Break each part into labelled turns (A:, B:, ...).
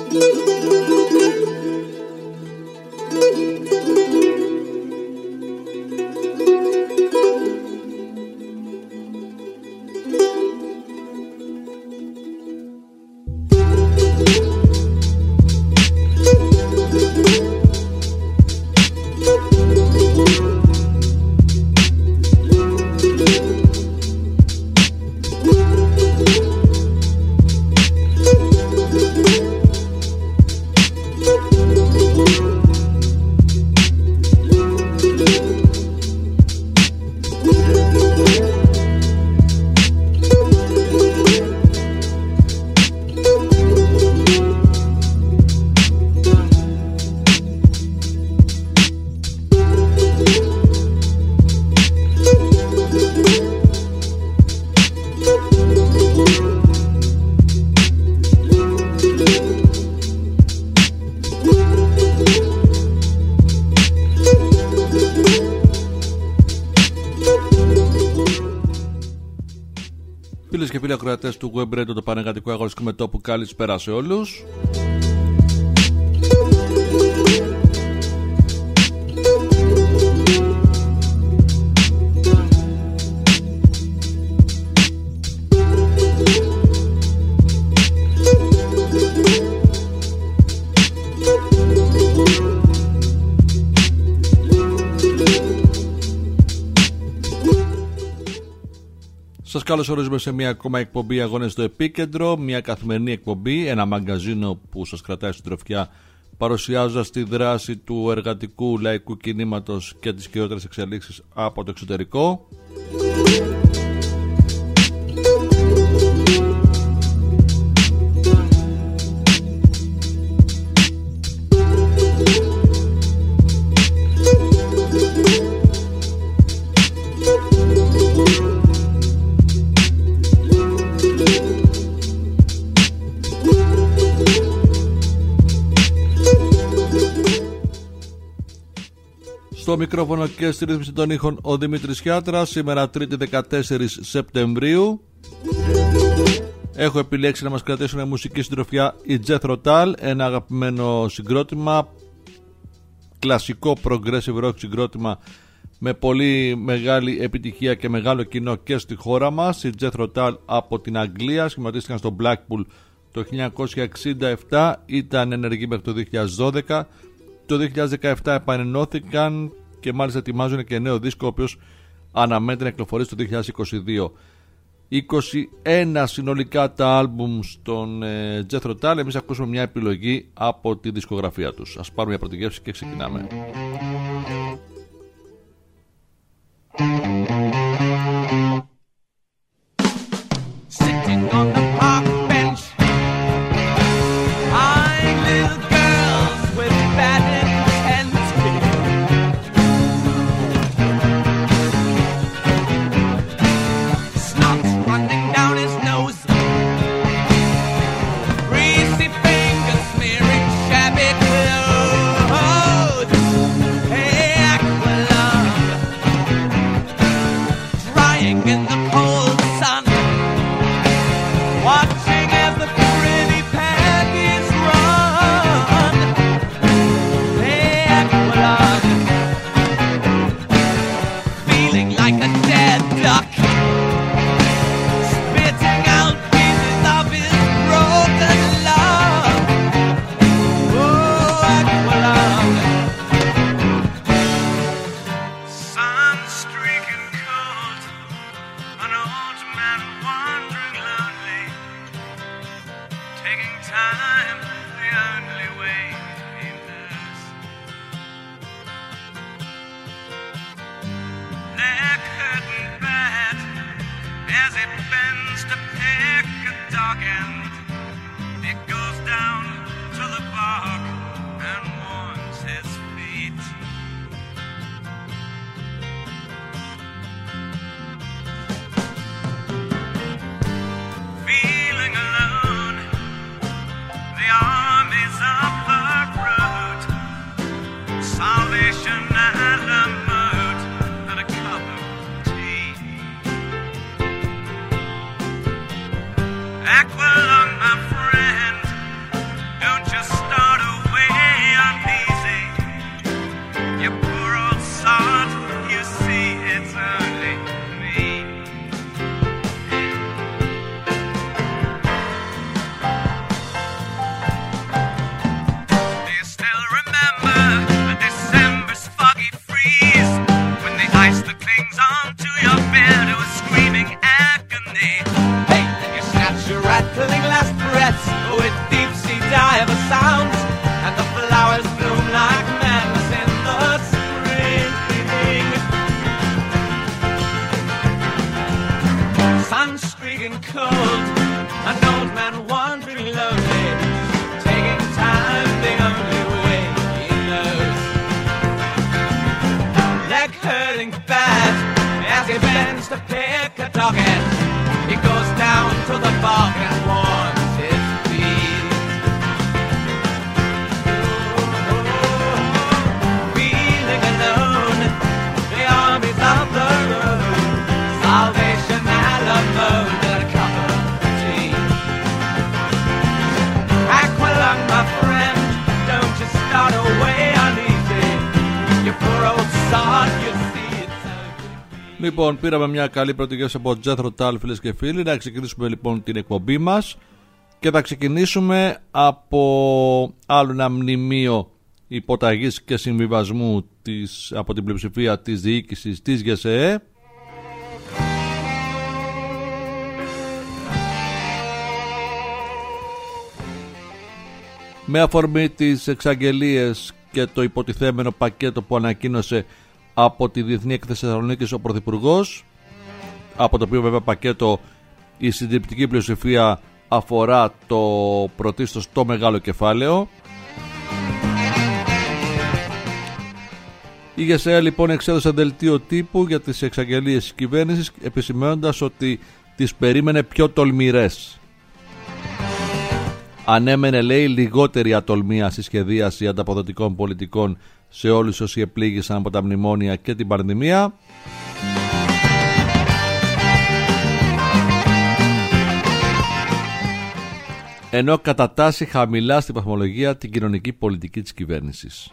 A: Φίλες και φίλοι ακροατές του Web Radio, το πανεργατικό αγωνιστικό μετώπου, καλησπέρα σε όλους. Σας καλωσορίζουμε σε μια ακόμα εκπομπή Αγώνες στο Επίκεντρο, μια καθημερινή εκπομπή, ένα μαγκαζίνο που σας κρατάει στην τροφιά, παρουσιάζοντας τη δράση του εργατικού λαϊκού κινήματος και τις κυριότερες εξελίξεις από το εξωτερικό. Στο μικρόφωνο και στη ρύθμιση των ήχων ο Δημήτρης Χιάτρας. Σήμερα 3η 14 Σεπτεμβρίου. Έχω επιλέξει να μας κρατήσουν μουσική συντροφιά η Jethro Tull, ένα αγαπημένο συγκρότημα, κλασικό progressive rock συγκρότημα με πολύ μεγάλη επιτυχία και μεγάλο κοινό και στη χώρα μας. Η Jethro Tull από την Αγγλία, σχηματίστηκαν στο Blackpool το 1967, ήταν ενεργοί μέχρι το 2012. Το 2017 επανενώθηκαν και μάλιστα ετοιμάζουν και νέο δίσκο, ο οποίος αναμένεται να κυκλοφορήσει το 2022. 21 συνολικά τα άλμπουμ στον Jethro Tull. Εμείς ακούσουμε μια επιλογή από τη δισκογραφία τους. Ας πάρουμε μια πρώτη γεύση και ξεκινάμε.
B: Aqualung, my friend, don't just rattling last breaths with deep sea diver sounds, and the flowers bloom like madness in the spring. Sun streaking cold, an old man wandering lonely, taking time the only way he knows. Leg hurting bad as he bends to pick a docket. He goes down to the bog and warms his feet. Feeling alone, the armies of the road, salvation alamode and a cup of tea. Aqualung, my friend, don't you start away uneasy. You poor old sod, you see.
A: Λοιπόν, πήραμε μια καλή πρώτη γεύση από Jethro Tull, φίλες και φίλοι. Να ξεκινήσουμε λοιπόν την εκπομπή μας και θα ξεκινήσουμε από άλλο ένα μνημείο υποταγής και συμβιβασμού από την πλειοψηφία της διοίκησης της ΓΕΣΕΕ. Με αφορμή τις εξαγγελίες και το υποτιθέμενο πακέτο που ανακοίνωσε από τη Διεθνή Έκθεση Θεσσαλονίκης ο Πρωθυπουργός, από το οποίο βέβαια πακέτο η συντριπτική πλειοψηφία αφορά το πρωτίστως το μεγάλο κεφάλαιο. Η ΓΕΣΕΕ λοιπόν εξέδωσε δελτίο τύπου για τις εξαγγελίες της κυβέρνησης, επισημαίνοντας ότι τις περίμενε πιο τολμηρές. Ανέμενε, λέει, λιγότερη ατολμία στη σχεδίαση ανταποδοτικών πολιτικών σε όλους όσοι επλήγησαν από τα μνημόνια και την πανδημία. Ενώ κατατάσσει χαμηλά στην βαθμολογία την κοινωνική πολιτική της κυβέρνησης.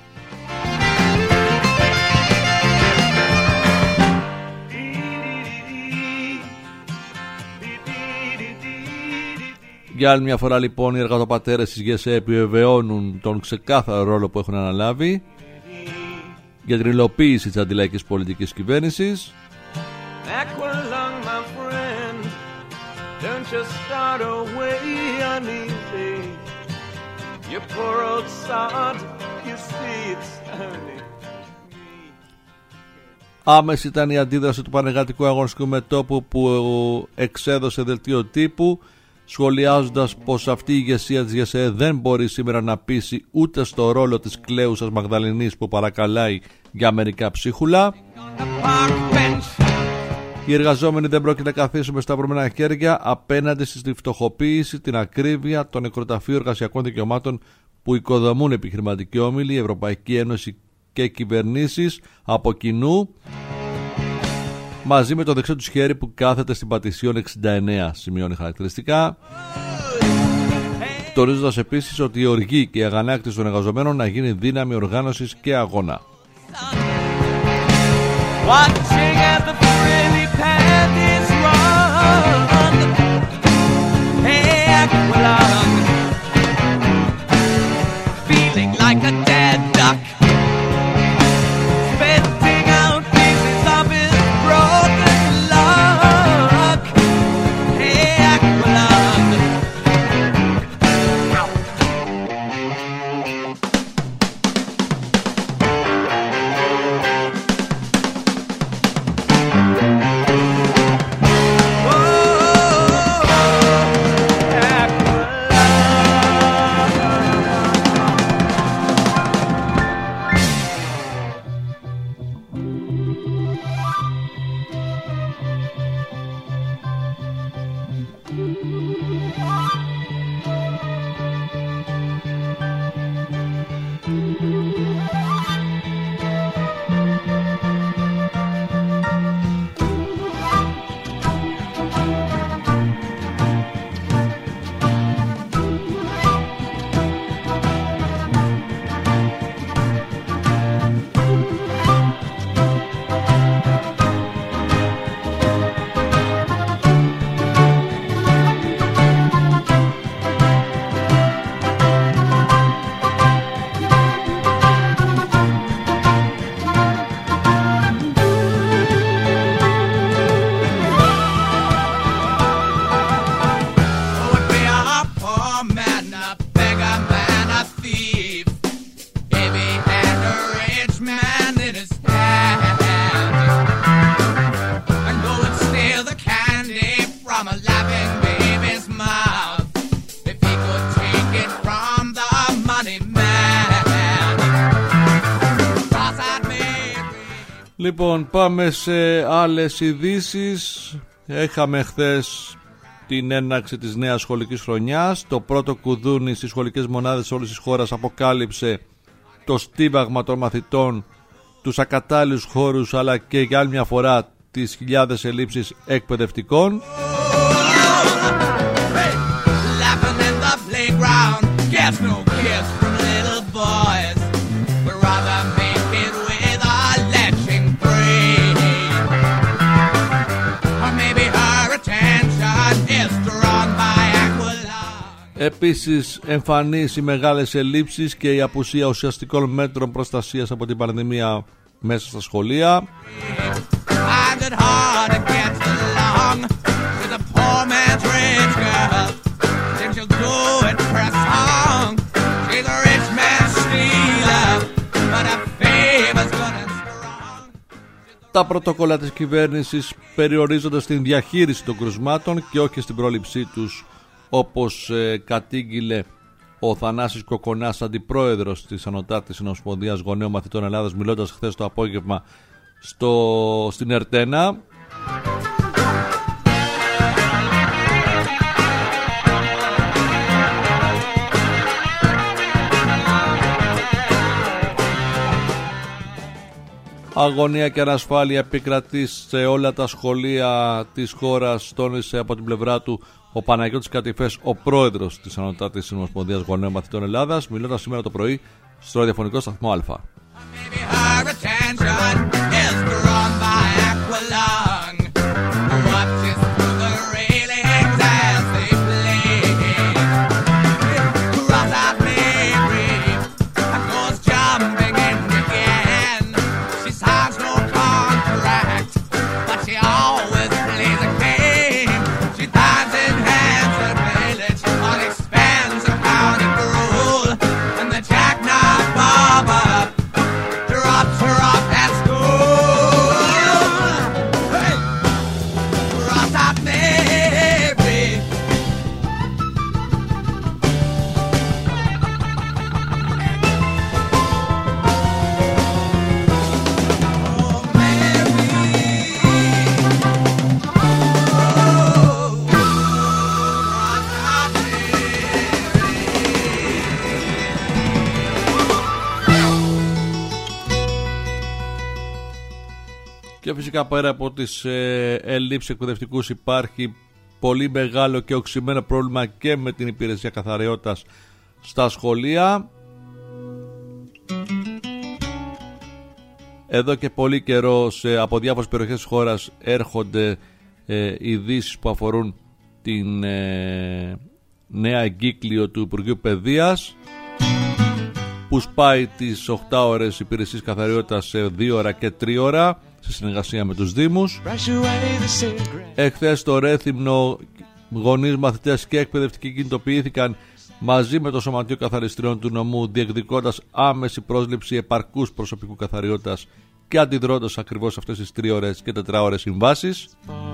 A: Για άλλη μια φορά λοιπόν οι εργατοπατέρες της ΓΕΣΕΕ επιβεβαιώνουν τον ξεκάθαρο ρόλο που έχουν αναλάβει για την υλοποίηση της αντιλαϊκής πολιτικής κυβέρνησης. Άμεση ήταν η αντίδραση του Πανεργατικού Αγωνιστικού Μετώπου που εξέδωσε δελτίο τύπου, σχολιάζοντας πως αυτή η ηγεσία της ΓΕΣΕΕ δεν μπορεί σήμερα να πείσει ούτε στο ρόλο της κλαίουσας Μαγδαληνής που παρακαλάει για μερικά ψίχουλα. Οι εργαζόμενοι δεν πρόκειται να καθίσουν με σταυρωμένα χέρια απέναντι στη φτωχοποίηση, την ακρίβεια, το νεκροταφείο εργασιακών δικαιωμάτων που οικοδομούν επιχειρηματικοί όμιλοι, η Ευρωπαϊκή Ένωση και κυβερνήσεις από κοινού, μαζί με το δεξιό του χέρι που κάθεται στην Πατησίων 69, σημειώνει χαρακτηριστικά, τονίζοντας επίσης ότι η οργή και η αγανάκτηση των εργαζομένων να γίνει δύναμη οργάνωσης και αγώνα. Λοιπόν, πάμε σε άλλες ειδήσεις. Έχαμε χθες την έναρξη της νέας σχολικής χρονιάς. Το πρώτο κουδούνι στις σχολικές μονάδες όλης της χώρας αποκάλυψε το στίβαγμα των μαθητών, τους ακατάλληλους χώρους, αλλά και για άλλη μια φορά τις χιλιάδες ελλείψεις εκπαιδευτικών. Επίσης εμφανείς οι μεγάλες ελλείψεις και η απουσία ουσιαστικών μέτρων προστασίας από την πανδημία μέσα στα σχολεία. Τα πρωτόκολλα της κυβέρνησης περιορίζονται στην διαχείριση των κρουσμάτων και όχι στην πρόληψή τους, όπως κατήγγειλε ο Θανάσης Κοκονάς, αντιπρόεδρος της Ανωτάτης Συνομοσπονδίας Γονέων Μαθητών Ελλάδας, μιλώντας χθες το απόγευμα στην Ερτένα. Αγωνία και ανασφάλεια επικρατεί σε όλα τα σχολεία της χώρας, τόνισε από την πλευρά του ο Παναγιώτης Κατηφές, ο πρόεδρος της Ανωτάτης Συνομοσπονδίας Γονέων Μαθητών Ελλάδας, μιλώντας σήμερα το πρωί στο ραδιοφωνικό σταθμό Α. Και φυσικά πέρα από τις ελλείψεις εκπαιδευτικούς υπάρχει πολύ μεγάλο και οξυμένο πρόβλημα και με την υπηρεσία καθαριότητας στα σχολεία. Εδώ και πολύ καιρό από διάφορες περιοχές της χώρας έρχονται ειδήσεις που αφορούν την νέα εγκύκλιο του Υπουργείου Παιδείας, που σπάει τις 8 ώρες υπηρεσίας καθαριότητας σε 2 ώρα και 3 ώρα σε συνεργασία με τους Δήμους. Εχθές στο Ρέθυμνο γονείς, μαθητές και εκπαιδευτικοί κινητοποιήθηκαν μαζί με το Σωματείο Καθαριστριών του νομού, διεκδικώντας άμεση πρόσληψη επαρκούς προσωπικού καθαριότητας και αντιδρώντας ακριβώς αυτές τις 3 ώρες και 4 ώρες συμβάσεις.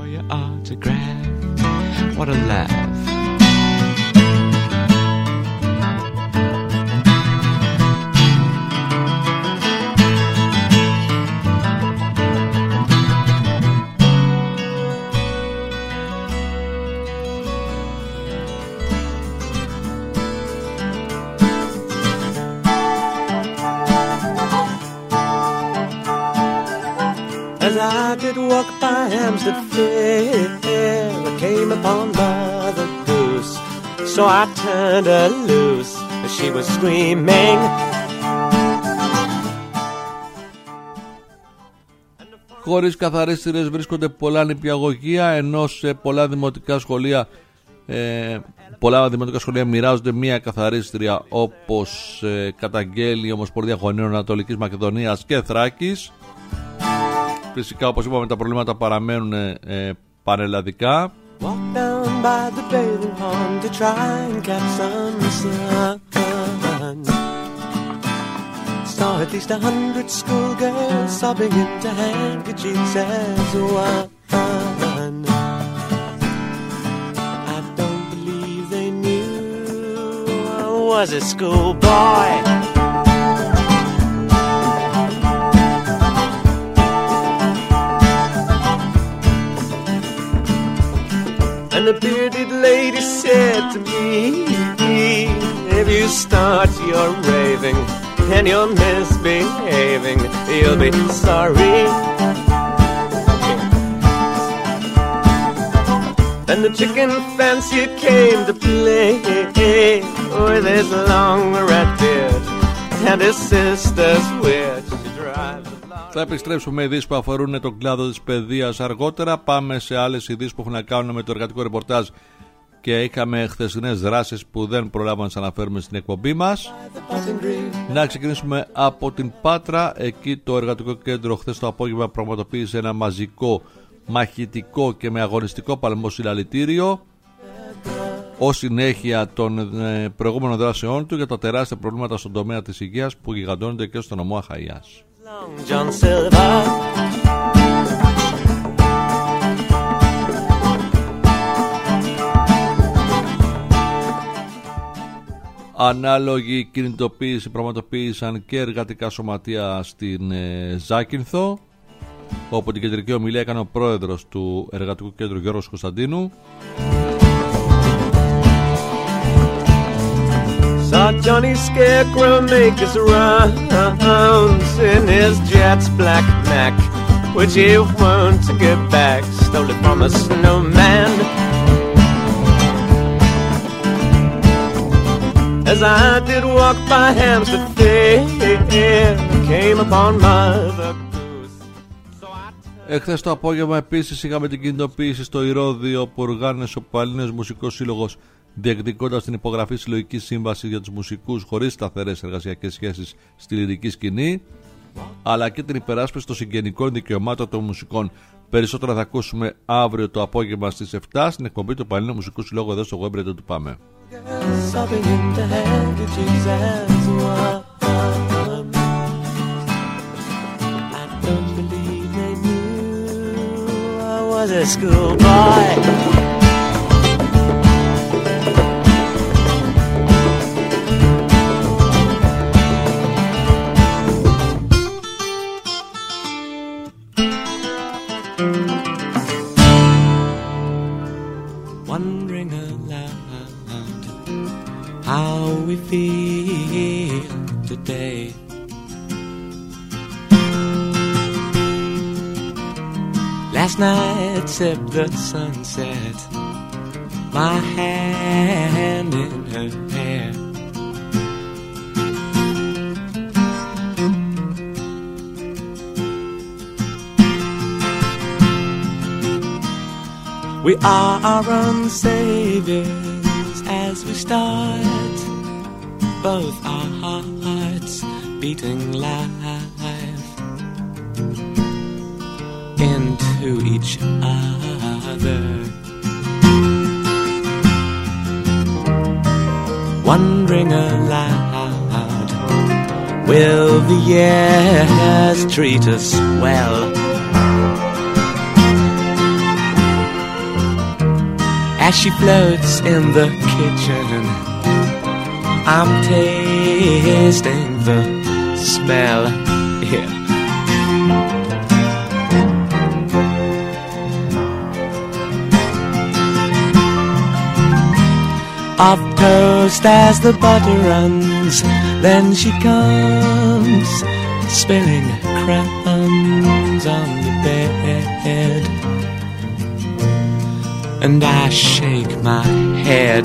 C: As I did walk by Hampstead Fair, I came upon Mother Goose, so I turned her loose as she was screaming.
A: Χωρίς καθαρίστριες βρίσκονται πολλά νηπιαγωγεία, ενώ σε πολλά δημοτικά σχολεία μοιράζονται μία καθαρίστρια, όπως καταγγέλει η Ομοσπονδία Γονέων Ανατολικής Μακεδονίας και Θράκης. Φυσικά, όπως είπαμε, τα προβλήματα παραμένουν πανελλαδικά. Saw at least 100 schoolgirls sobbing into handkerchiefs as one. I don't believe they knew I was a schoolboy.
C: the bearded lady said to me, if you start your raving and you're misbehaving, you'll be sorry. And the chicken fancier came to play with his long red beard and his sister's witch.
A: Θα επιστρέψουμε με ειδήσεις που αφορούν τον κλάδο της παιδείας αργότερα. Πάμε σε άλλες ειδήσεις που έχουν να κάνουν με το εργατικό ρεπορτάζ και είχαμε χθεσινές δράσεις που δεν προλάβαμε να τις αναφέρουμε στην εκπομπή μας. Να ξεκινήσουμε από την Πάτρα. Εκεί το εργατικό κέντρο χθες το απόγευμα πραγματοποίησε ένα μαζικό, μαχητικό και με αγωνιστικό παλμό συλλαλητήριο ως συνέχεια των προηγούμενων δράσεών του για τα τεράστια προβλήματα στον τομέα της υγείας που γιγαντώνονται και στον νομό Αχαΐας. Ανάλογη κινητοποίηση πραγματοποίησαν και εργατικά σωματεία στην Ζάκυνθο, όπου την κεντρική ομιλία έκανε ο πρόεδρος του Εργατικού Κέντρου Γιώργος Κωνσταντίνου.
C: Saw Johnny Scarecrow make his rounds in his jet's black Mac, which he won't get back, stole it from a snowman. As I did walk by Hampstead Fair, came upon Mother Goose.
A: Εχθές το απόγευμα επίσης είχαμε την κινητοποίηση στο Ηρώδειο που οργάνωσε ο Παλίνες Μουσικός Σύλλογος, διεκδικώντας την υπογραφή συλλογικής σύμβασης για τους μουσικούς χωρίς σταθερές εργασιακές σχέσεις στη λυρική σκηνή, αλλά και την υπεράσπιση των συγγενικών δικαιωμάτων των μουσικών. Περισσότερα θα ακούσουμε αύριο το απόγευμα στις 7 στην εκπομπή του Παλίνου Μουσικού Συλλόγου εδώ στο Web Radio του Πάμε.
C: Wondering aloud how we feel today. Last night sipped the sunset, my hand in her hair. We are our own saviors as we start, both our hearts beating live into each other. Wondering aloud, will the years treat us well? As she floats in the kitchen, I'm tasting the smell. Yeah. Of toast as the butter runs, then she comes spilling crumbs on the bed. And I shake my head,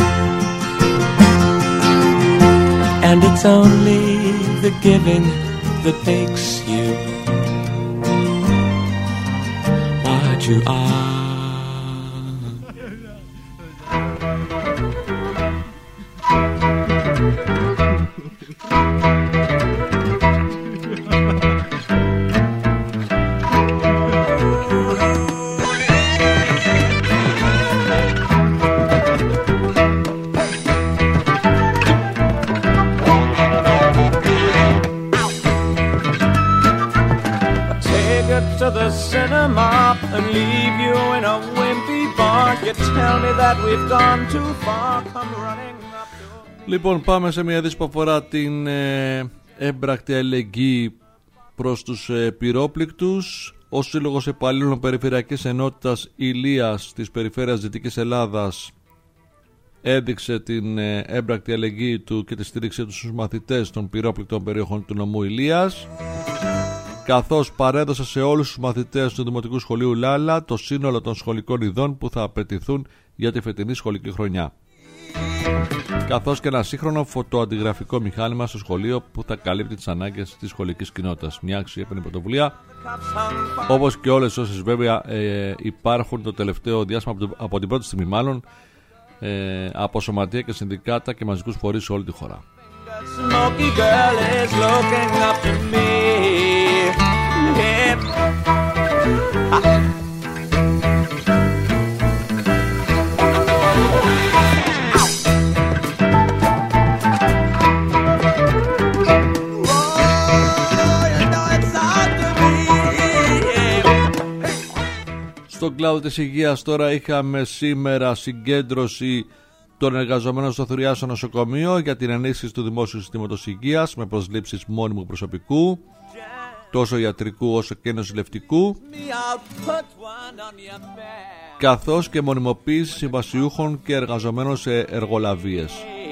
C: and it's only the giving that makes you what you are. To the cinema and leave you in a wimpy bar. You tell me that we've gone too far. Come running up to...
A: Λοιπόν, πάμε σε μια είδηση που αφορά την έμπρακτη αλληλεγγύη προς τους πυρόπληκτους. Ο Σύλλογος Υπαλλήλων Περιφερειακής Ενότητας Ηλίας της Περιφέρειας Δυτικής Ελλάδας έδειξε την έμπρακτη αλληλεγγύη του και τη στήριξή του στους μαθητές των πυρόπληκτων περιοχών του νομού Ηλίας, καθώς παρέδωσε σε όλους τους μαθητές του Δημοτικού Σχολείου Λάλα το σύνολο των σχολικών ειδών που θα απαιτηθούν για τη φετινή σχολική χρονιά, καθώς και ένα σύγχρονο φωτοαντιγραφικό μηχάνημα στο σχολείο που θα καλύπτει τις ανάγκες της σχολικής κοινότητας. Μια αξιέπαινη πρωτοβουλία, όπως και όλες όσες βέβαια υπάρχουν το τελευταίο διάστημα, από την πρώτη στιγμή μάλλον, από σωματεία και συνδικάτα και μαζικούς φορείς σε όλη τη χώρα. Στον κλάδο της υγείας τώρα είχαμε σήμερα συγκέντρωση των εργαζομένων στο Θηριάσιο νοσοκομείο για την ενίσχυση του δημόσιου συστήματος υγείας με προσλήψεις μόνιμου προσωπικού, τόσο ιατρικού όσο και νοσηλευτικού, καθώς και μονιμοποίηση συμβασιούχων και εργαζομένων σε εργολαβίες.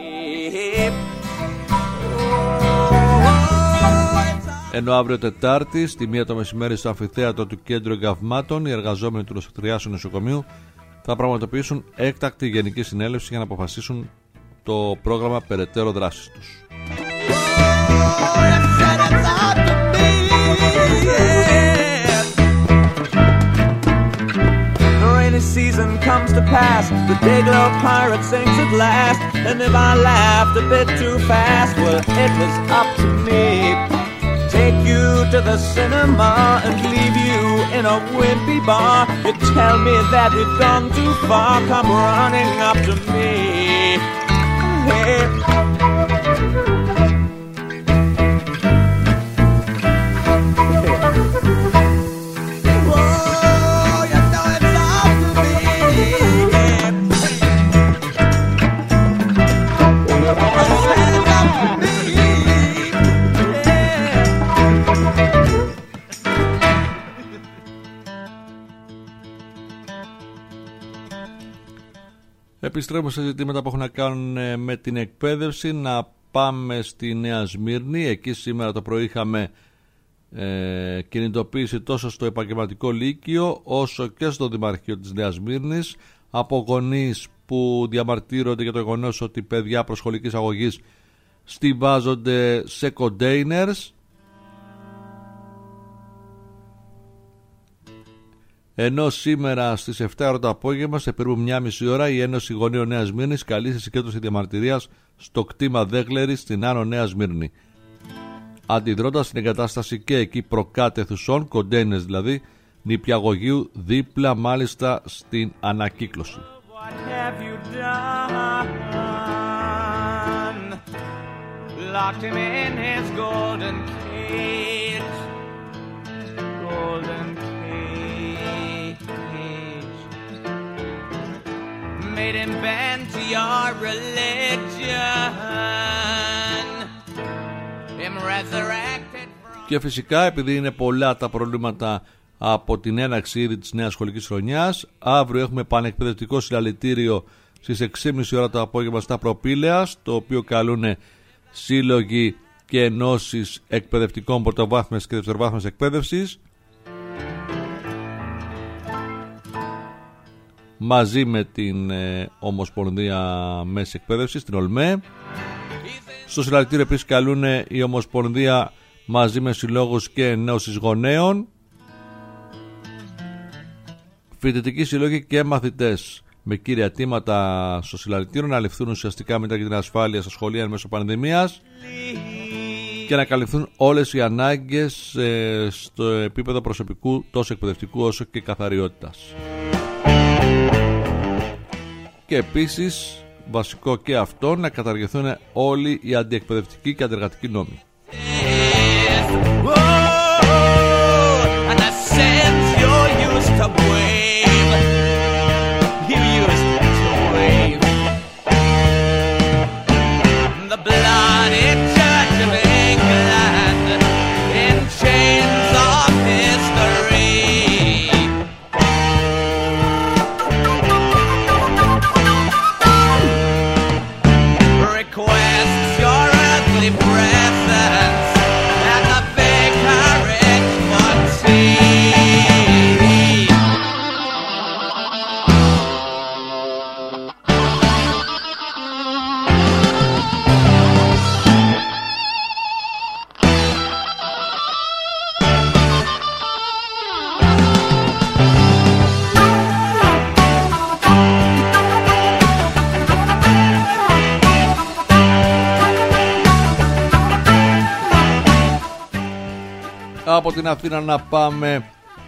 A: Ενώ αύριο Τετάρτη, στη 1 το μεσημέρι στο αμφιθέατρο του Κέντρου Εγκαυμάτων, οι εργαζόμενοι του Θηριάσιου νοσοκομείου θα πραγματοποιήσουν έκτακτη γενική συνέλευση για να αποφασίσουν το πρόγραμμα περαιτέρω δράσης τους.
B: The season comes to pass, the Dayglow pirate sings at last, and if I laughed a bit too fast, well, it was up to me. Take you to the cinema and leave you in a wimpy bar. You tell me that we've gone too far, come running up to me. Hey.
A: Επιστρέφουμε σε ζητήματα που έχουν να κάνουν με την εκπαίδευση. Να πάμε στη Νέα Σμύρνη. Εκεί σήμερα το πρωί είχαμε κινητοποίηση τόσο στο επαγγελματικό λύκειο όσο και στο Δημαρχείο της Νέας Σμύρνης από γονείς που διαμαρτύρονται για το γεγονός ότι παιδιά προσχολικής αγωγής στιβάζονται σε containers. Ενώ σήμερα στις 7 το απόγευμα, σε περίπου 1,5 ώρα, η Ένωση Γονείων Νέας Σμύρνης καλεί σε συγκέντρωση διαμαρτυρίας στο κτήμα Δέγλερη στην Άνω Νέα Σμύρνη. Αντιδρώντας στην εγκατάσταση και εκεί προκάτεθουσών, κοντέινες δηλαδή, νηπιαγωγείου, δίπλα μάλιστα στην ανακύκλωση.
B: Made him bend to your religion. Him resurrected from...
A: Και φυσικά, επειδή είναι πολλά τα προβλήματα από την έναρξη ήδη της νέας σχολικής χρονιάς, αύριο έχουμε πανεκπαιδευτικό συλλαλητήριο στις 6.30 ώρα το απόγευμα στα Προπήλαια, το οποίο καλούν σύλλογοι και ενώσεις εκπαιδευτικών πρωτοβάθμιας και δευτεροβάθμιας εκπαίδευσης, μαζί με την Ομοσπονδία Μέση Εκπαίδευσης, την ΟΛΜΕ. Στο συλλαλητήριο επίσης καλούν η Ομοσπονδία μαζί με συλλόγους και ενώσεις γονέων, φοιτητικοί σύλλογοι και μαθητές, με κύρια αιτήματα στο συλλαλητήριο να ληφθούν ουσιαστικά μετά για την ασφάλεια στα σχολεία εν μέσω πανδημίας και να καλυφθούν όλες οι ανάγκες στο επίπεδο προσωπικού, τόσο εκπαιδευτικού όσο και καθαριότητας. Και επίσης, βασικό και αυτό, να καταργηθούν όλοι οι αντιεκπαιδευτικοί και αντεργατικοί νόμοι.
B: England in chains of history. requests your earthly presence at the vicarage for tea.
A: Από την Αθήνα να πάμε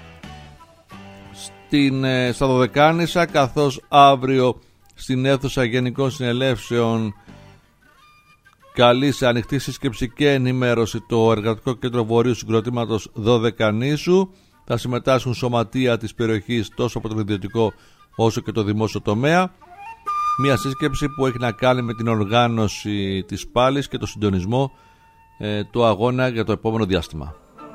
A: στα Δωδεκάνησα, καθώς αύριο στην αίθουσα Γενικών Συνελεύσεων καλεί σε ανοιχτή σύσκεψη και ενημέρωση το Εργατικό Κέντρο Βορείου Συγκροτήματος Δωδεκανήσου. Θα συμμετάσχουν σωματεία της περιοχής τόσο από το ιδιωτικό όσο και το δημόσιο τομέα. Μια σύσκεψη που έχει να κάνει με την οργάνωση της πάλης και το συντονισμό του αγώνα για το επόμενο διάστημα.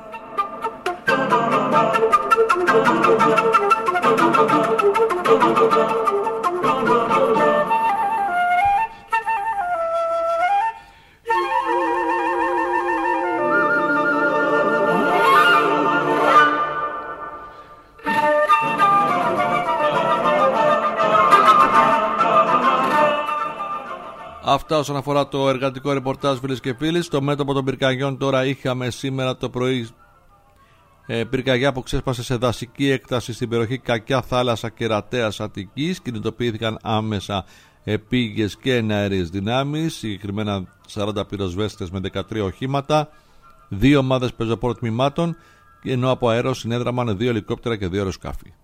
A: Αυτά όσον αφορά το εργατικό ρεπορτάζ, φίλες και φίλοι. Στο μέτωπο των πυρκαγιών τώρα είχαμε σήμερα το πρωί πυρκαγιά που ξέσπασε σε δασική έκταση στην περιοχή Κακιά Θάλασσα Κερατέας Αττικής. Κινητοποιήθηκαν άμεσα επίγειες και εναέριες δυνάμεις, συγκεκριμένα 40 πυροσβέστες με 13 οχήματα, 2 ομάδες πεζοπόρων τμήματων, ενώ από αέρο συνέδραμαν 2 ελικόπτερα και 2 αεροσκάφη.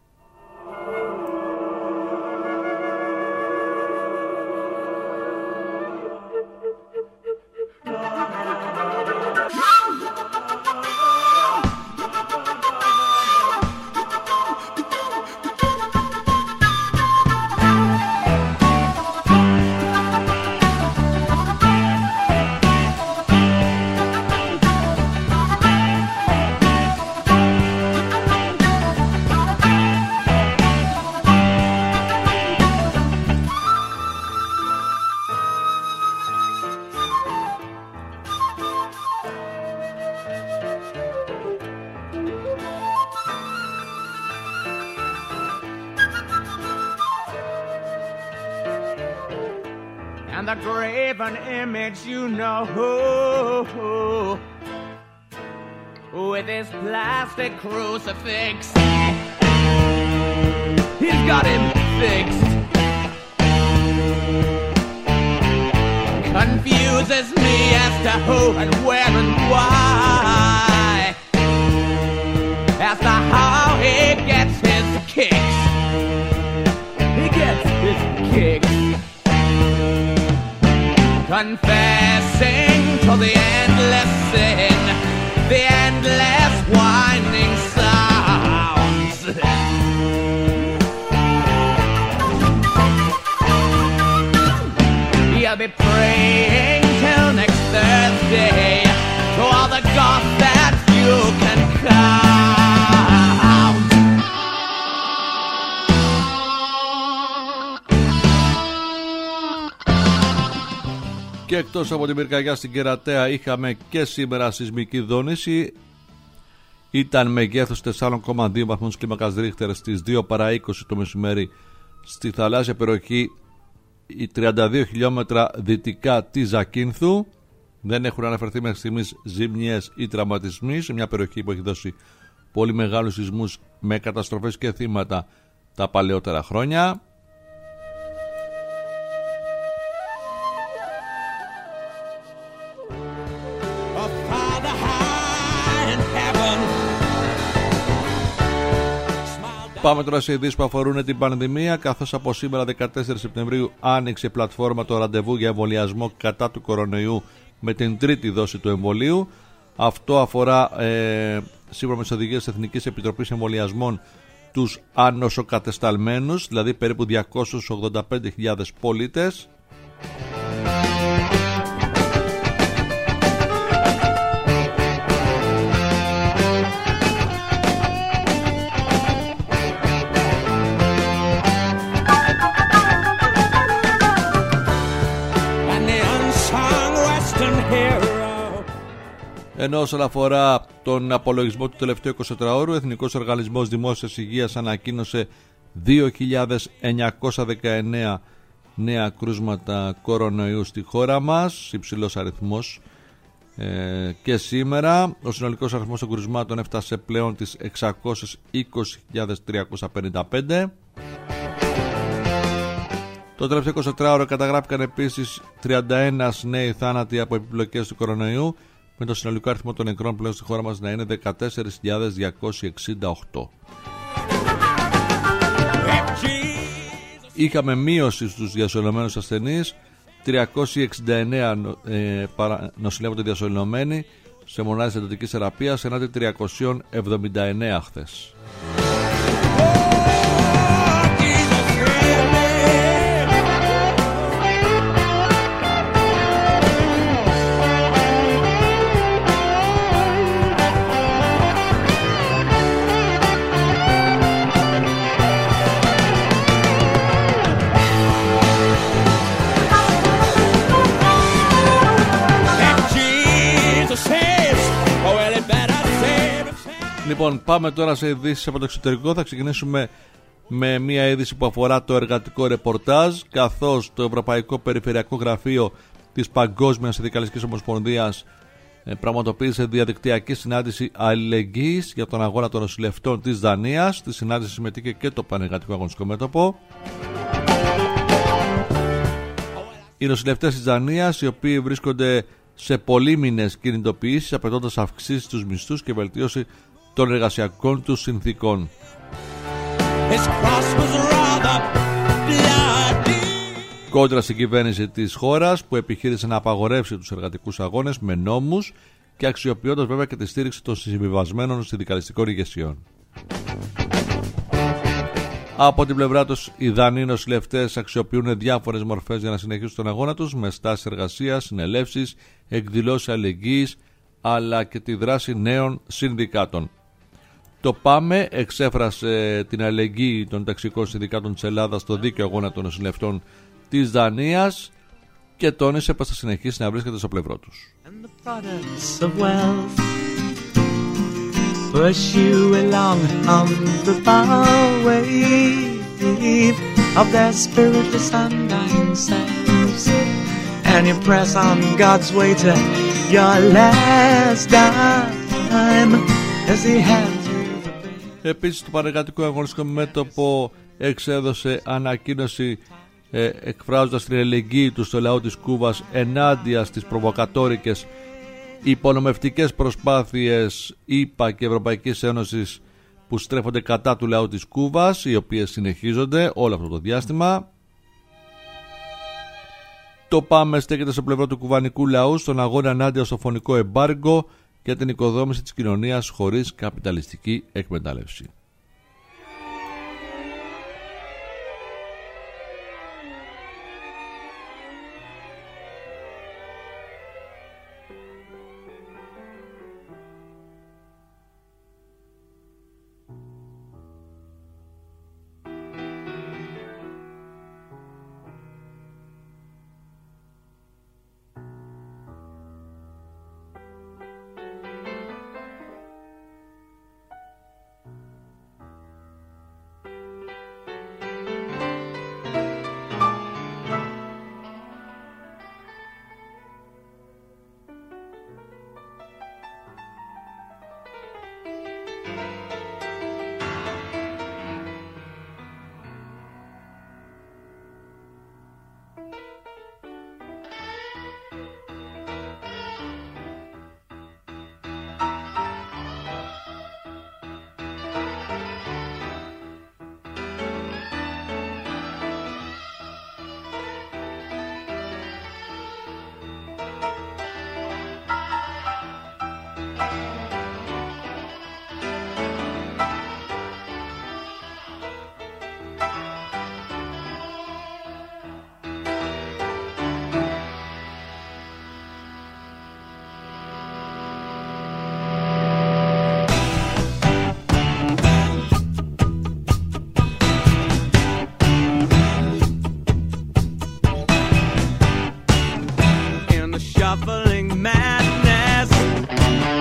B: And the graven image, you know, with his plastic crucifix, he's got him fixed. Confuses me as to who and where and why, as to how he gets his kicks. He gets his kicks. Confessing to the endless sin, the endless winding sounds. You'll be praying till next Thursday to all the gods that you can count.
A: Και εκτός από την πυρκαγιά στην Κερατέα είχαμε και σήμερα σεισμική δόνηση. Ήταν μεγέθους 4,2 βαθμούς κλίμακας Ρίχτερ στις 2 παρά 20 το μεσημέρι στη θαλάσσια περιοχή 32 χιλιόμετρα δυτικά της Ζακίνθου. Δεν έχουν αναφερθεί μέχρι στιγμής ζημιές ή τραυματισμοί σε μια περιοχή που έχει δώσει πολύ μεγάλους σεισμούς με καταστροφές και θύματα τα παλαιότερα χρόνια. Πάμε τώρα σε ειδήσεις που αφορούν την πανδημία, καθώς από σήμερα 14 Σεπτεμβρίου άνοιξε η πλατφόρμα το ραντεβού για εμβολιασμό κατά του κορονοϊού με την τρίτη δόση του εμβολίου. Αυτό αφορά σύμφωνα με τις οδηγίες της Εθνικής Επιτροπής Εμβολιασμών τους ανοσοκατεσταλμένους, δηλαδή περίπου 285.000 πολίτες. Ενώ όσον αφορά τον απολογισμό του τελευταίου 24ωρου, ο Εθνικός Οργανισμός Δημόσιας Υγείας ανακοίνωσε 2.919 νέα κρούσματα κορονοϊού στη χώρα μας, υψηλός αριθμός. Και σήμερα ο συνολικός αριθμός των κρουσμάτων έφτασε πλέον τις 620.355. Το τελευταίο 24ωρο καταγράφηκαν επίσης 31 νέοι θάνατοι από επιπλοκές του κορονοϊού, με το συνολικό αριθμό των νεκρών πλέον στη χώρα μας να είναι 14.268. Είχαμε μείωση στους διασωλωμένους ασθενείς, 369 νοσηλεύονται διασωλωμένοι σε μονάδες εντατικής θεραπείας, ενάντια 379 χθες. Λοιπόν, πάμε τώρα σε ειδήσεις από το εξωτερικό. Θα ξεκινήσουμε με μια είδηση που αφορά το εργατικό ρεπορτάζ, καθώς το Ευρωπαϊκό Περιφερειακό Γραφείο της Παγκόσμιας Συνδικαλιστικής Ομοσπονδίας πραγματοποίησε διαδικτυακή συνάντηση αλληλεγγύης για τον αγώνα των νοσηλευτών της Δανίας. Στη συνάντηση συμμετείχε και το Πανεργατικό Αγωνιστικό Μέτωπο. Οι νοσηλευτές της Δανίας, οι οποίοι βρίσκονται σε πολύμηνες κινητοποιήσεις, απαιτώντας αυξήσεις στους μισθούς και βελτίωση των εργασιακών τους συνθήκων. Κόντρα στην κυβέρνηση της χώρας, που επιχείρησε να απαγορεύσει τους εργατικούς αγώνες με νόμους και αξιοποιώντας βέβαια και τη στήριξη των συμβιβασμένων συνδικαλιστικών ηγεσιών. Από την πλευρά τους, οι Δανείοι νοσηλευτές αξιοποιούν διάφορες μορφές για να συνεχίσουν τον αγώνα τους, με στάσεις εργασίας, συνελεύσεις, εκδηλώσεις αλληλεγγύης, αλλά και τη δράση νέων συνδικάτων. Το ΠΑΜΕ εξέφρασε την αλληλεγγύη των ταξικών συνδικάτων της Ελλάδας στο δίκαιο αγώνα των νοσηλευτών της Δανίας και τόνισε πως θα συνεχίσει να βρίσκεται στο πλευρό τους. Επίσης, το Πανεργατικό Αγωνιστικό Μέτωπο εξέδωσε ανακοίνωση εκφράζοντας την αλληλεγγύη του στο λαό της Κούβας ενάντια στις προβοκατόρικες υπονομευτικές προσπάθειες ΗΠΑ και Ευρωπαϊκής Ένωσης που στρέφονται κατά του λαού της Κούβας, οι οποίες συνεχίζονται όλο αυτό το διάστημα. Το ΠΑΜΕ στέκεται στο πλευρό του κουβανικού λαού στον αγώνα ενάντια στο φωνικό εμπάργκο για την οικοδόμηση της κοινωνίας χωρίς καπιταλιστική εκμετάλλευση.
B: Shuffling madness,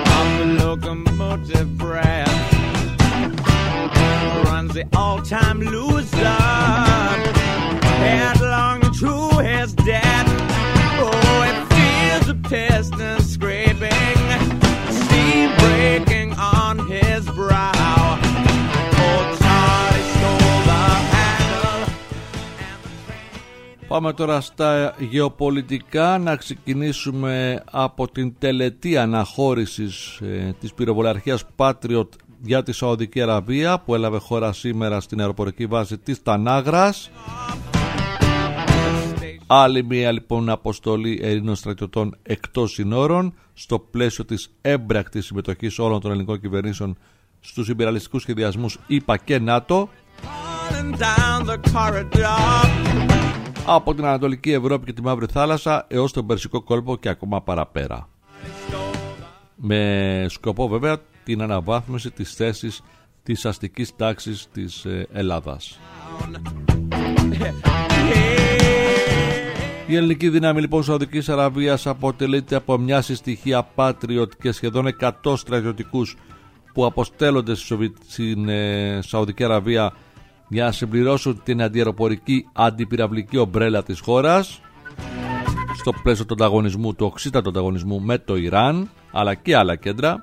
B: the all-time loser, headlong to his death. Oh, it feels the piston scraping, steam breaking on his brow. Oh, Charlie stole the handle.
A: Πάμε τώρα στα γεωπολιτικά, να ξεκινήσουμε από την τελετή αναχώρησης της πυροβολαρχίας Patriot για τη Σαουδική Αραβία που έλαβε χώρα σήμερα στην αεροπορική βάση της Τανάγρας. Άλλη μία λοιπόν αποστολή Ελλήνων στρατιωτών εκτός συνόρων στο πλαίσιο της έμπρακτης συμμετοχής όλων των ελληνικών κυβερνήσεων στους ιμπεριαλιστικούς σχεδιασμούς ΗΠΑ και ΝΑΤΟ από την Ανατολική Ευρώπη και τη Μαύρη Θάλασσα έως τον Περσικό κόλπο και ακόμα παραπέρα, με σκοπό βέβαια την αναβάθμιση της θέσης της αστικής τάξης της Ελλάδας. Η ελληνική δύναμη λοιπόν Σαουδικής Αραβίας αποτελείται από μια συστοιχεία Patriot και σχεδόν 100 στρατιωτικούς που αποστέλλονται στην Σαουδική Αραβία για να συμπληρώσουν την αντιαεροπορική αντιπυραυλική ομπρέλα της χώρας στο πλαίσιο του ανταγωνισμού, του οξύτατου ανταγωνισμού με το Ιράν αλλά και άλλα κέντρα.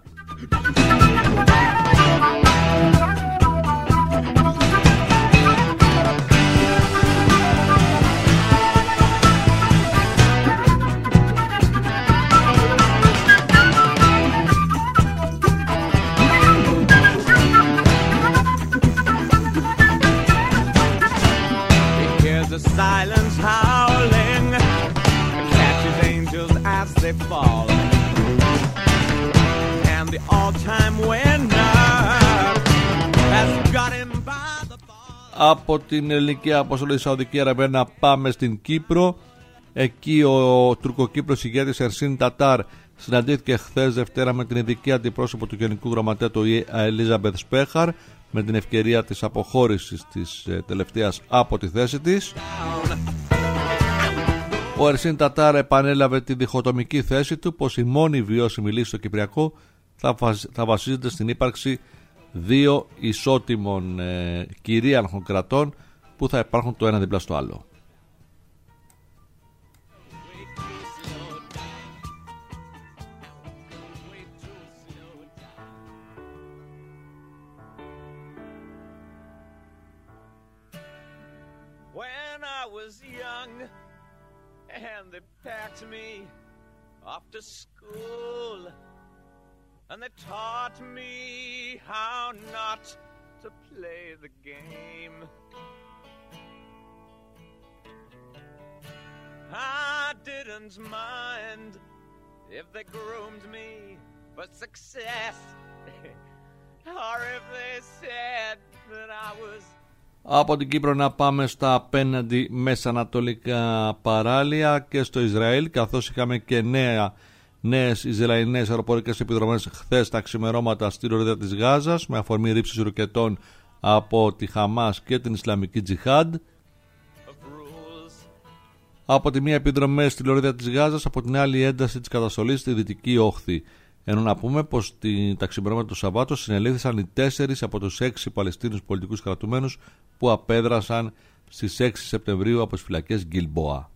B: Silence howling catches angels as they fall, and the all-time winner has got him by the ball.
A: Από την ελληνική αποστολή Σαουδική Αραβία να πάμε στην Κύπρο. Εκεί ο τουρκοκύπρος ηγέτης Ερσίν Τατάρ συναντήθηκε χθες Δευτέρα με την ειδική αντιπρόσωπο του Γενικού Γραμματέα του ΟΗΕ Ελίζαμπεθ Σπέχαρ με την ευκαιρία της αποχώρησης της τελευταίας από τη θέση της. Ο Ερσίν Τατάρ επανέλαβε τη διχοτομική θέση του πως η μόνη βιώσιμη λύση στο Κυπριακό θα βασίζεται στην ύπαρξη δύο ισότιμων κυρίαρχων κρατών που θα υπάρχουν το ένα δίπλα στο άλλο.
B: And they packed me off to school, and they taught me how not to play the game. I didn't mind if they groomed me for success, or if they said that I was.
A: Από την Κύπρο να πάμε στα απέναντι μεσανατολικά παράλια και στο Ισραήλ, καθώς είχαμε και νέες Ισραηλινές αεροπορικές επιδρομές χθες τα ξημερώματα στη λωρίδα της Γάζας με αφορμή ρήψης ρουκετών από τη Χαμάς και την Ισλαμική Τζιχάντ. Από τη μία επιδρομές στη λωρίδα της Γάζας, από την άλλη ένταση της καταστολής στη Δυτική Όχθη. Ενώ να πούμε πως τα ξημερώματα του Σαββάτου συνελήφθησαν οι 4 από τους 6 Παλαιστίνους πολιτικούς κρατουμένους που απέδρασαν στις 6 Σεπτεμβρίου από τις φυλακές Γκιλμπόα.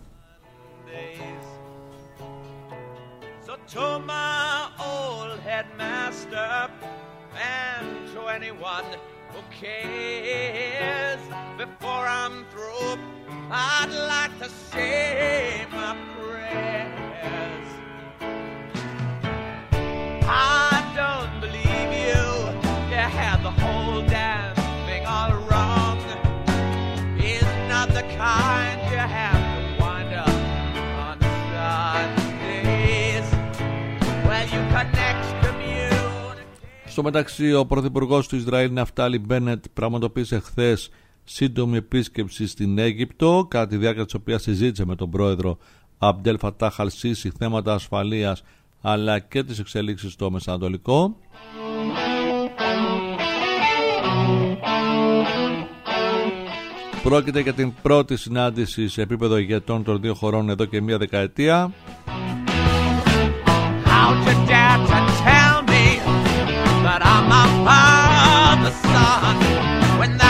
B: I don't believe you. You had the whole damn thing all wrong. It's not the kind you have to wind up on Sundays. Well, you connect community.
A: Στο μεταξύ, ο πρωθυπουργός του Ισραήλ Ναφτάλι Μπένετ πραγματοποίησε χθες σύντομη επίσκεψη στην Αίγυπτο, κατά τη διάρκεια της οποίας συζήτησε με τον πρόεδρο Αμπντέλ Φατάχ Αλ Σίσι θέματα ασφαλείας αλλά και τις εξελίξεις στο Μεσανατολικό. Πρόκειται για την πρώτη συνάντηση σε επίπεδο ηγετών των δύο χωρών εδώ και μία δεκαετία.
B: That I'm my father's son when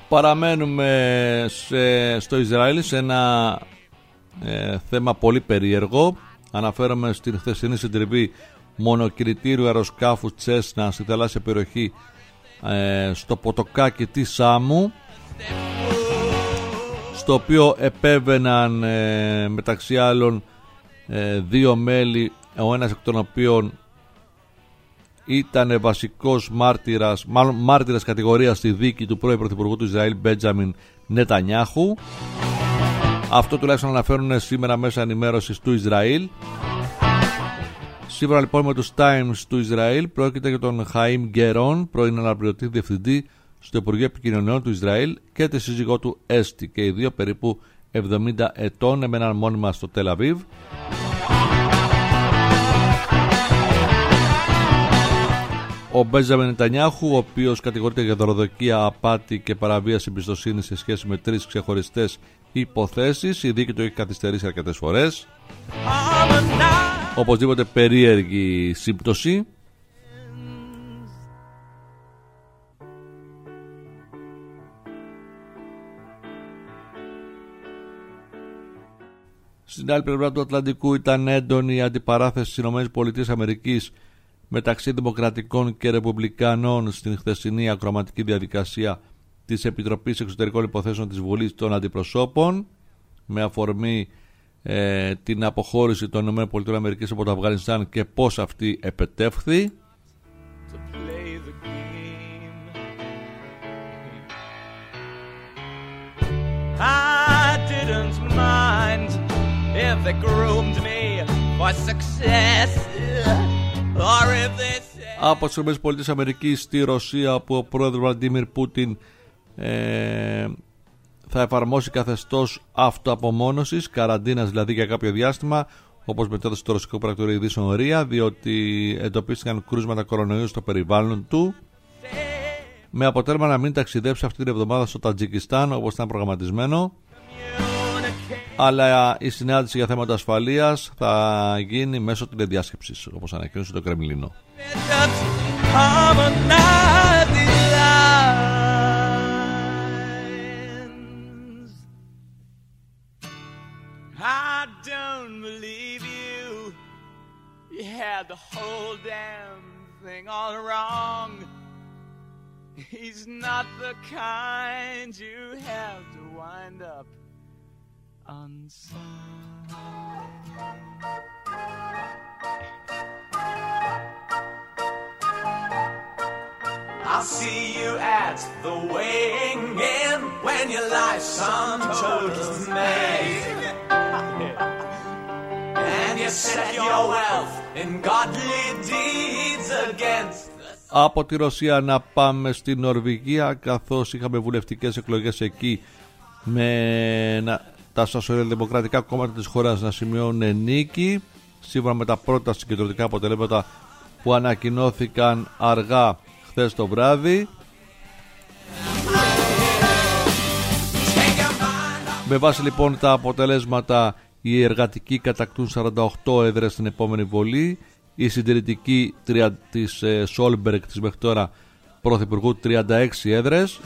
A: Παραμένουμε στο Ισραήλ σε ένα θέμα πολύ περίεργο. Αναφέρομαι στην χθεσινή συντριβή μονοκινητήριου αεροσκάφου Τσέσνα στη θαλάσσια περιοχή στο Ποτοκάκι της Σάμου, στο οποίο επέβαιναν μεταξύ άλλων δύο μέλη, ο ένας εκ των οποίων ήταν βασικός μάρτυρας, μάλλον μάρτυρας κατηγορίας στη δίκη του πρώην Πρωθυπουργού του Ισραήλ Μπέντζαμιν Νετανιάχου. Αυτό τουλάχιστον αναφέρουν σήμερα μέσα ενημέρωσης του Ισραήλ. Σύμφωνα λοιπόν με τους Times του Ισραήλ, πρόκειται για τον Χαΐμ Γκερόν, πρώην αναπληρωτή διευθυντή στο Υπουργείο Επικοινωνιών του Ισραήλ, και τη σύζυγό του Έστη, και οι δύο περίπου 70 ετών, έμεναν μόνιμα στο Τελ Αβίβ. Ο Μπέντζαμιν Νετανιάχου, ο οποίος κατηγορείται για δωροδοκία, απάτη και παραβίαση εμπιστοσύνης σε σχέση με 3 ξεχωριστές υποθέσεις. Η δίκη του έχει καθυστερήσει αρκετές φορές. Οπωσδήποτε περίεργη σύμπτωση. Στην άλλη πλευρά του Ατλαντικού ήταν έντονη η αντιπαράθεση στις ΗΠΑ μεταξύ Δημοκρατικών και Ρεπουμπλικανών στην χθεσινή ακροαματική διαδικασία της Επιτροπής Εξωτερικών Υποθέσεων της Βουλής των Αντιπροσώπων, με αφορμή την αποχώρηση των ΗΠΑ από το Αφγανιστάν και πώς αυτή επετεύχθη.
B: I didn't mind if they groomed me for success or if they said...
A: Από τις ΗΠΑ στη Ρωσία, που ο πρόεδρος Βλαντίμιρ Πούτιν θα εφαρμόσει καθεστώς αυτοαπομόνωσης, καραντίνας δηλαδή για κάποιο διάστημα, όπως μετέδωσε το ρωσικό πρακτορείο ειδήσεων ΡΙΑ, διότι εντοπίστηκαν κρούσματα κορονοϊού στο περιβάλλον του, με αποτέλεσμα να μην ταξιδέψει αυτή την εβδομάδα στο Τατζικιστάν όπως ήταν προγραμματισμένο. Αλλά η συνάντηση για θέματα ασφαλείας θα γίνει μέσω τηλεδιάσκεψης, όπως ανακοίνωσε το Κρεμλίνο.
B: I don't believe you. You had the whole damn thing all wrong. He's not the kind you have to wind up on some. I'll see you at the weighing in when your life's on total mess. And you set your wealth in godly deeds against.
A: Από τη Ρωσία να πάμε στη Νορβηγία, καθώς είχαμε βουλευτικές εκλογές εκεί, με τα σοσιαλδημοκρατικά κόμματα της χώρας να σημειώνουν νίκη, σύμφωνα με τα πρώτα συγκεντρωτικά αποτελέσματα που ανακοινώθηκαν αργά χθες το βράδυ. Με βάση λοιπόν τα αποτελέσματα, οι εργατικοί κατακτούν 48 έδρες στην επόμενη βολή, η συντηρητική της Σόλμπεργκ, της μέχρι τώρα πρωθυπουργού, 36 έδρες.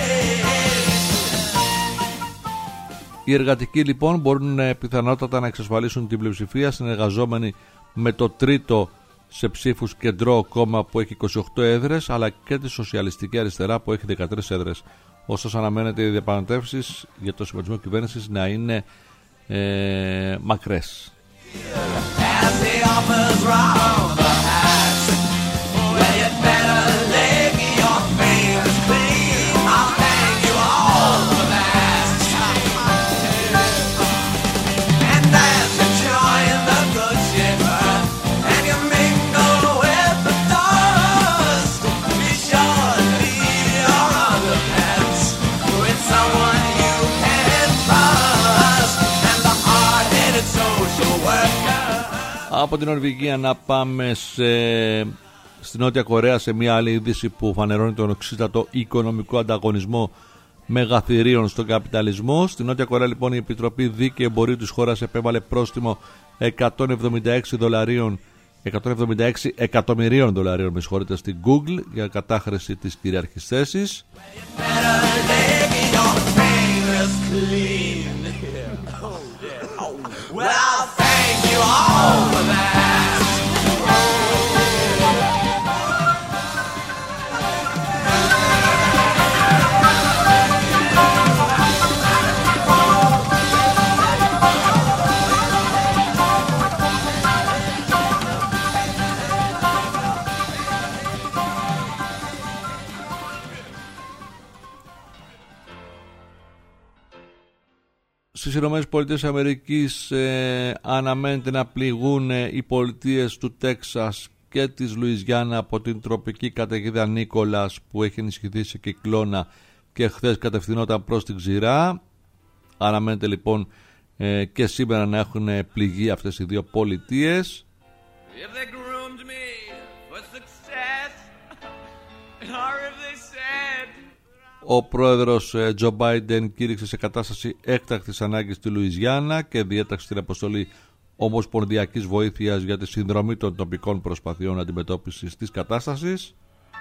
A: Οι εργατικοί λοιπόν μπορούν πιθανότατα να εξασφαλίσουν την πλειοψηφία, συνεργαζόμενοι με το τρίτο σε ψήφους κεντρό κόμμα που έχει 28 έδρες, αλλά και τη Σοσιαλιστική Αριστερά που έχει 13 έδρες. Ωστόσο αναμένεται οι διαπραγματεύσεις για το σχηματισμό κυβέρνησης να είναι μακρές. Από την Νορβηγία να πάμε στη Νότια Κορέα, σε μια άλλη είδηση που φανερώνει τον οξύτατο οικονομικό ανταγωνισμό μεγαθυρίων στον καπιταλισμό. Στη Νότια Κορέα λοιπόν η Επιτροπή Δίκαιου Εμπορίου της χώρας επέβαλε πρόστιμο 176 εκατομμυρίων δολαρίων, με συγχωρείτε, στην Google για κατάχρηση της κυριαρχής θέσης.
B: clean. Oh, yeah. Oh. Well, thank you all for that.
A: Στις ΗΠΑ αναμένεται να πληγούν οι πολιτείες του Τέξας και της Λουιζιάννα από την τροπική καταιγίδα Νίκολας που έχει ενισχυθεί σε κυκλώνα και χθες κατευθυνόταν προς την ξηρά. Αναμένεται λοιπόν και σήμερα να έχουν πληγεί αυτές οι δύο πολιτείες. Ο πρόεδρος Τζο Μπάιντεν κήρυξε σε κατάσταση έκτακτης ανάγκης στη Λουιζιάννα και διέταξε την αποστολή ομοσπονδιακής βοήθειας για τη συνδρομή των τοπικών προσπαθειών αντιμετώπισης της κατάστασης.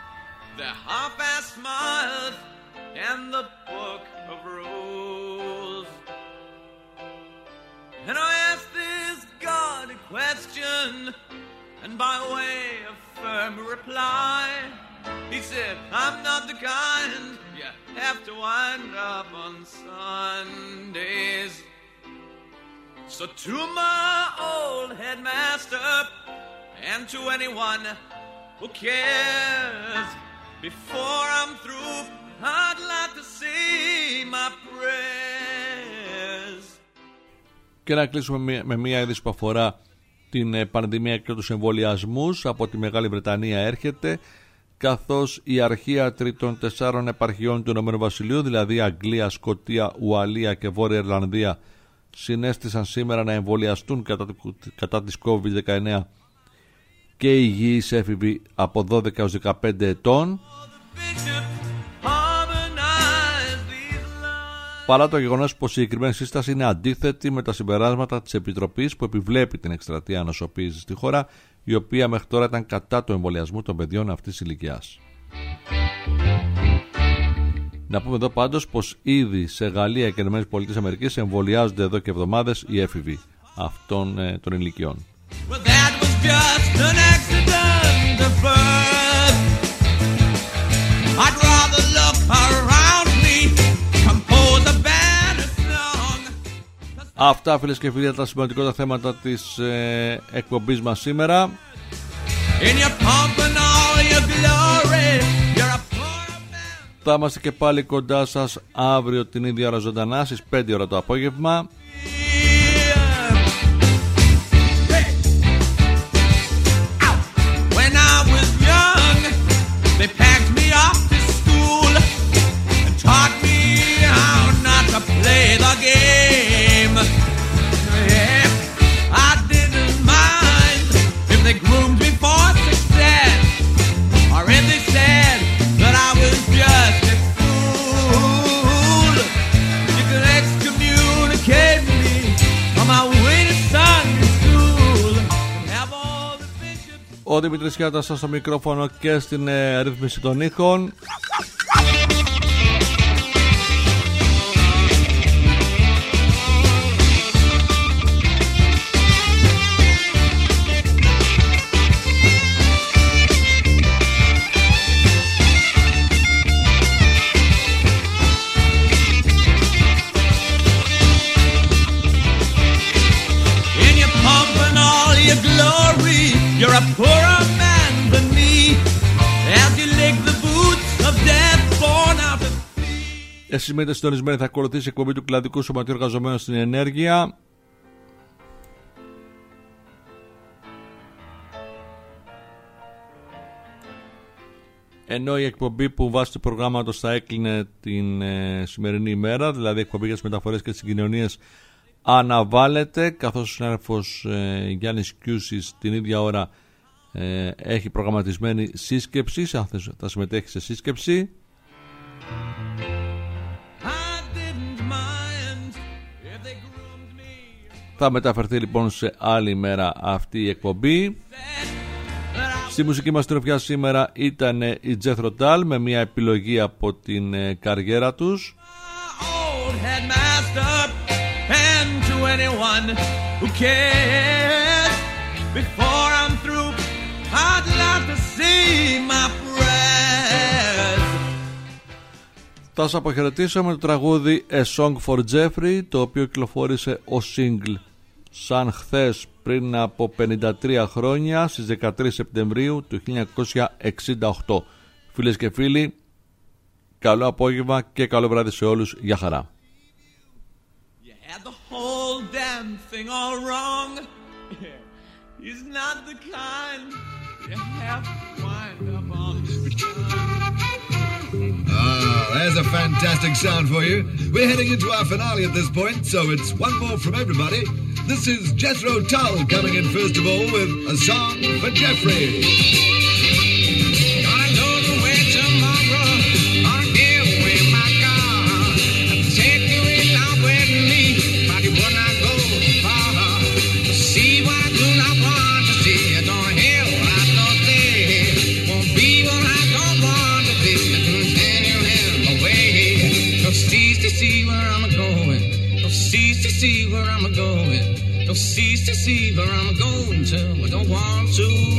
B: He said, I'm not the kind you have to wind up on Sundays. So to my old headmaster and to anyone who cares, before I'm through, I'd like to say my prayers.
A: Και να κλείσουμε με μια είδηση που αφορά την πανδημία και τους εμβολιασμούς. Από τη Μεγάλη Βρετανία έρχεται, καθώς οι αρχίατροι των 4 επαρχιών του Ηνωμένου Βασιλείου, δηλαδή Αγγλία, Σκωτία, Ουαλία και Βόρεια Ιρλανδία, συνέστησαν σήμερα να εμβολιαστούν κατά της COVID-19 και υγιείς έφηβοι από 12 έως 15 ετών. Παρά το γεγονός πως η συγκεκριμένη σύσταση είναι αντίθετη με τα συμπεράσματα της Επιτροπής που επιβλέπει την εκστρατεία νοσοποίησης στη χώρα, η οποία μέχρι τώρα ήταν κατά του εμβολιασμού των παιδιών αυτής της ηλικιάς. Να πούμε εδώ πάντως πως ήδη σε Γαλλία και ΗΠΑ εμβολιάζονται εδώ και εβδομάδες οι έφηβοι αυτών των ηλικιών. Αυτά, φίλες και φίλοι, τα σημαντικότερα θέματα της εκπομπής μας σήμερα. Θα είμαστε και πάλι κοντά σας αύριο την ίδια ώρα ζωντανά στις 5 ώρα το απόγευμα. Ο Δημήτρης Χιάτας σας στο μικρόφωνο και στην ρύθμιση των ήχων.
B: You're a poorer man than me as you lick the boots of death born out of sea.
A: Εσείς μείνετε συντονισμένοι, θα ακολουθήσει η εκπομπή του Κλαδικού Σωματείου Εργαζομένων στην Ενέργεια. Ενώ η εκπομπή που βάσει του προγράμματος θα έκλεινε την σημερινή ημέρα, δηλαδή η εκπομπή για τις μεταφορές και τις συγκοινωνίες, αναβάλλεται, καθώς ο συνάδελφος Γιάννης Κιούσης την ίδια ώρα έχει προγραμματισμένη σύσκεψη, θα συμμετέχει σε σύσκεψη. Θα μεταφερθεί λοιπόν σε άλλη μέρα αυτή η εκπομπή. Στη μουσική μας τροφιά σήμερα ήταν η Jethro Tull με μια επιλογή από την καριέρα τους.
B: one who cares. Before I'm through, I'd love to see my prayers.
A: Θα σας αποχαιρετήσω με το τραγούδι A Song for Jeffrey, το οποίο κυκλοφόρησε ως single σαν χθες πριν από 53 χρόνια στις 13 Σεπτεμβρίου του 1968. Φίλες και φίλοι, καλό απόγευμα και καλό βράδυ σε όλους. Γεια χαρά.
B: You had the whole damn thing all wrong. He's not the kind you have to wind up on his tongue.
D: Ah, there's a fantastic sound for you. We're heading into our finale at this point, so it's one more from everybody. This is Jethro Tull coming in first of all with A Song for Jeffrey.
B: Gonna go to where tomorrow, gonna give away my car, take you along with me, but you will not go far. See what I do not want to see, I don't hear what I don't say, won't be what I don't want to be, I can stand you in my way. No cease to see where I'm going, no cease to see where I'm going, no cease to see where I'm going to, I don't want to.